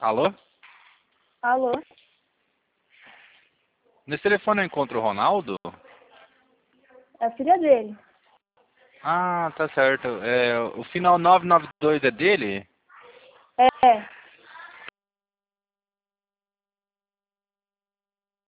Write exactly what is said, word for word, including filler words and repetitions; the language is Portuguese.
Alô? Alô? Nesse telefone eu encontro o Ronaldo? É a filha dele. Ah, tá certo. É, o final nove nove dois é dele? É.